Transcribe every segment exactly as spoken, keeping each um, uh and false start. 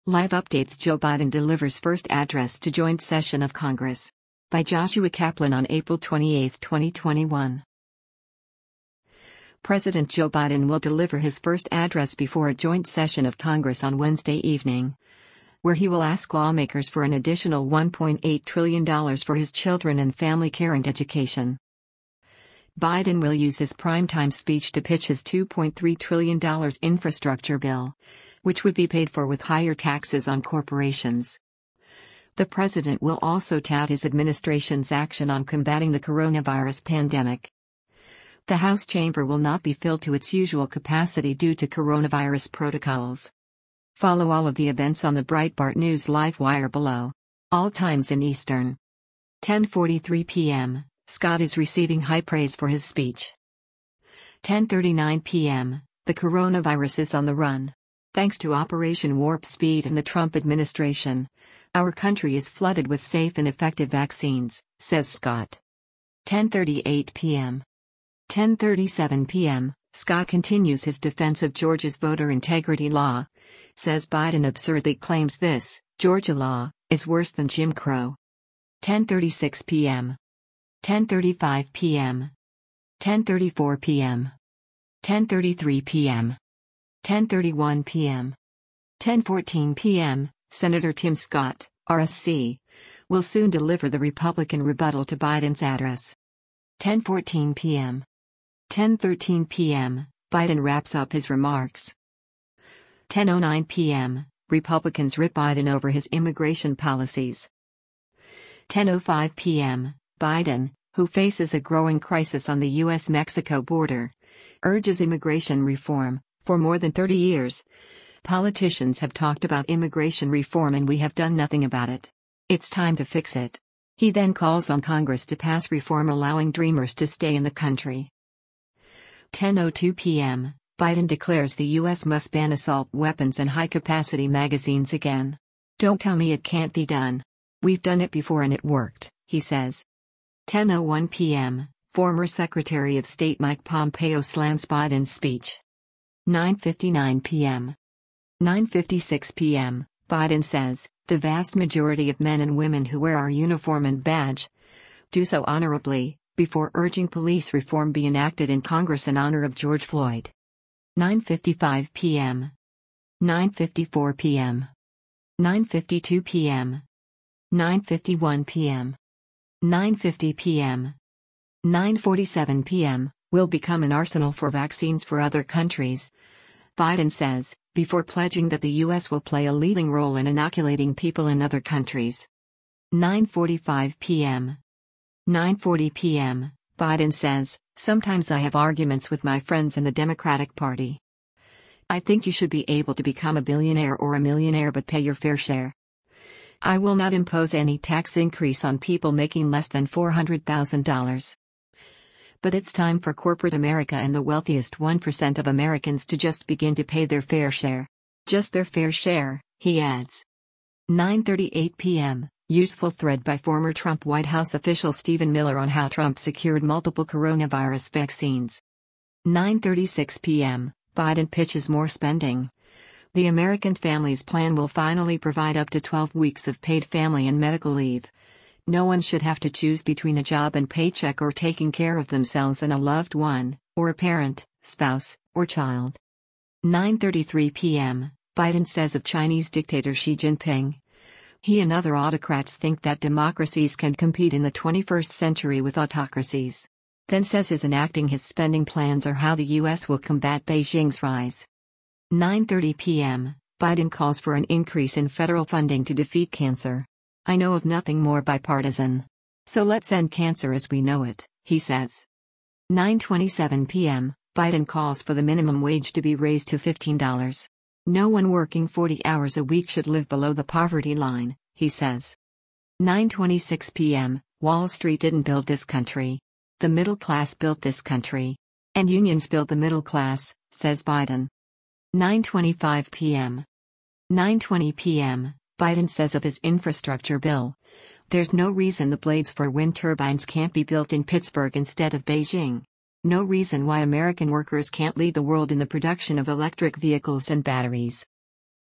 Live updates: Joe Biden delivers first address to joint session of Congress. By Joshua Kaplan on April twenty-eighth, twenty twenty-one. President Joe Biden will deliver his first address before a joint session of Congress on Wednesday evening, where he will ask lawmakers for an additional one point eight trillion dollars for his children and family care and education. Biden will use his primetime speech to pitch his two point three trillion dollars infrastructure bill, which would be paid for with higher taxes on corporations. The president will also tout his administration's action on combating the coronavirus pandemic. The House chamber will not be filled to its usual capacity due to coronavirus protocols. Follow all of the events on the Breitbart News live wire below. All times in Eastern. ten forty-three p m Scott is receiving high praise for his speech. ten thirty-nine p m The coronavirus is on the run. Thanks to Operation Warp Speed and the Trump administration, our country is flooded with safe and effective vaccines, says Scott. ten thirty-eight p m ten thirty-seven p m Scott continues his defense of Georgia's voter integrity law, says Biden absurdly claims this, Georgia law, is worse than Jim Crow. ten thirty-six p m ten thirty-five p m ten thirty-four p m ten thirty-three p m ten thirty-one p m ten fourteen p m Senator Tim Scott, R S C, will soon deliver the Republican rebuttal to Biden's address. ten fourteen p m ten thirteen p m Biden wraps up his remarks. ten oh nine p m Republicans rip Biden over his immigration policies. ten oh five p m Biden, who faces a growing crisis on the U S Mexico border, urges immigration reform. For more than thirty years, politicians have talked about immigration reform and we have done nothing about it. It's time to fix it. He then calls on Congress to pass reform allowing dreamers to stay in the country. ten oh two p m Biden declares the U S must ban assault weapons and high-capacity magazines again. Don't tell me it can't be done. We've done it before and it worked, he says. ten oh one p m Former Secretary of State Mike Pompeo slams Biden's speech. nine fifty-nine p m nine fifty-six p m Biden says, the vast majority of men and women who wear our uniform and badge do so honorably, before urging police reform be enacted in Congress in honor of George Floyd. nine fifty-five p m nine fifty-four p m nine fifty-two p m nine fifty-one p m nine fifty p m nine forty-seven p m will become an arsenal for vaccines for other countries, Biden says, before pledging that the U S will play a leading role in inoculating people in other countries. nine forty-five p m nine forty p m Biden says, sometimes I have arguments with my friends in the Democratic Party. I think you should be able to become a billionaire or a millionaire but pay your fair share. I will not impose any tax increase on people making less than four hundred thousand dollars. But it's time for corporate America and the wealthiest one percent of Americans to just begin to pay their fair share. Just their fair share, he adds. nine thirty-eight p m Useful thread by former Trump White House official Stephen Miller on how Trump secured multiple coronavirus vaccines. nine thirty-six p m Biden pitches more spending. The American Families Plan will finally provide up to twelve weeks of paid family and medical leave. No one should have to choose between a job and paycheck or taking care of themselves and a loved one, or a parent, spouse, or child. nine thirty-three p m Biden says of Chinese dictator Xi Jinping, he and other autocrats think that democracies can compete in the twenty-first century with autocracies. Then says his enacting his spending plans are how the U S will combat Beijing's rise. nine thirty p m Biden calls for an increase in federal funding to defeat cancer. I know of nothing more bipartisan. So let's end cancer as we know it, he says. nine twenty-seven p m Biden calls for the minimum wage to be raised to fifteen dollars. No one working forty hours a week should live below the poverty line, he says. nine twenty-six p m Wall Street didn't build this country. The middle class built this country. And unions built the middle class, says Biden. nine twenty-five p m nine twenty p m Biden says of his infrastructure bill, there's no reason the blades for wind turbines can't be built in Pittsburgh instead of Beijing. No reason why American workers can't lead the world in the production of electric vehicles and batteries.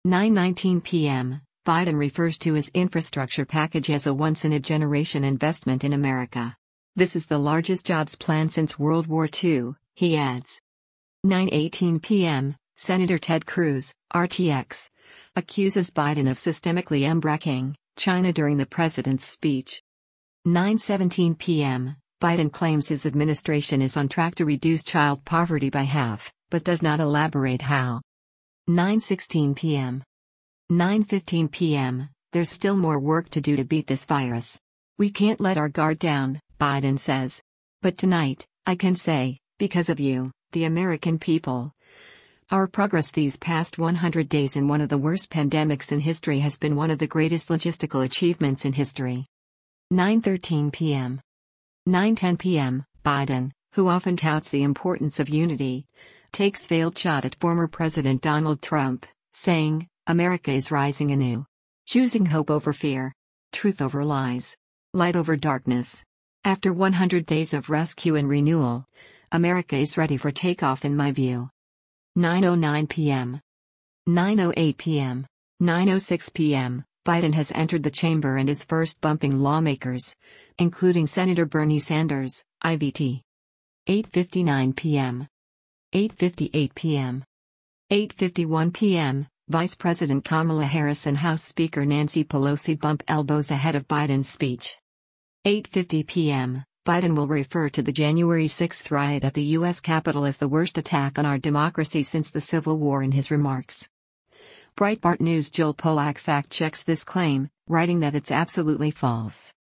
nine nineteen p m, Biden refers to his infrastructure package as a once-in-a-generation investment in America. This is the largest jobs plan since World War Two, he adds. nine eighteen p m, Senator Ted Cruz, R T X, accuses Biden of systemically embracking China during the president's speech. nine seventeen p m, Biden claims his administration is on track to reduce child poverty by half, but does not elaborate how. nine sixteen p m nine fifteen p m, there's still more work to do to beat this virus. We can't let our guard down, Biden says. But tonight, I can say, because of you, the American people, our progress these past one hundred days in one of the worst pandemics in history has been one of the greatest logistical achievements in history. nine thirteen p m nine ten p m, Biden, who often touts the importance of unity, takes veiled shot at former President Donald Trump, saying, America is rising anew. Choosing hope over fear. Truth over lies. Light over darkness. After one hundred days of rescue and renewal, America is ready for takeoff in my view. nine oh nine p m nine oh eight p m nine oh six p m, Biden has entered the chamber and is first bumping lawmakers, including Senator Bernie Sanders, I V T. eight fifty-nine p m eight fifty-eight p m eight fifty-one p m, Vice President Kamala Harris and House Speaker Nancy Pelosi bump elbows ahead of Biden's speech. eight fifty p m, Biden will refer to the January sixth riot at the U S Capitol as the worst attack on our democracy since the Civil War in his remarks. Breitbart News' Jill Pollack fact-checks this claim, writing that it's absolutely false.